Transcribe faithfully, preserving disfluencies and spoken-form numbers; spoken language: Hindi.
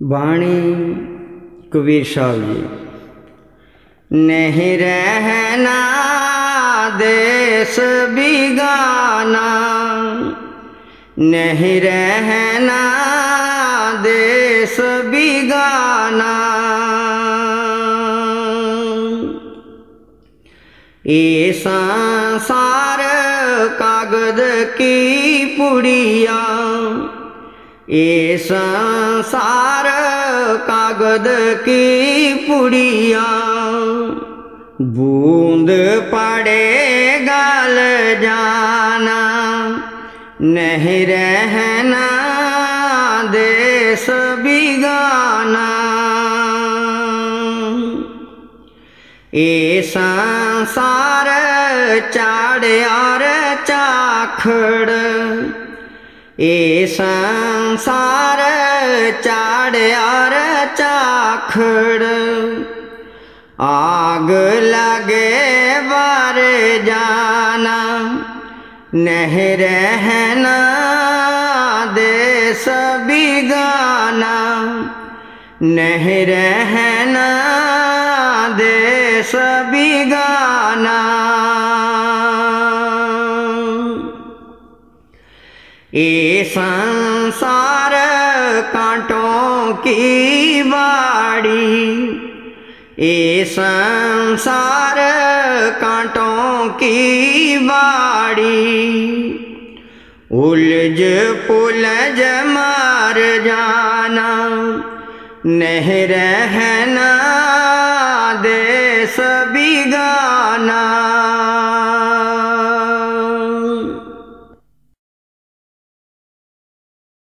बाणी कबीर साहब जी। नहीं रहना देश बिगाना, नहीं रहना देश बिगाना, ये संसार कागज की पुड़िया, ये संसार कागज की पुड़िया, बूंद पड़े गल जाना, नहीं रहना देश बिगाना, ये संसार चाड़ और चाखड़, ये संसार चाड़ और चाखड़, आग लगे बार जाना, नहीं रहना देश बिगाना, नहीं रहना देश बिगाना, ये संसार कांटों की बाड़ी, ये संसार कांटों की बाड़ी, उलझ पुलझ मार जाना, नहीं रहना देश बिगाना।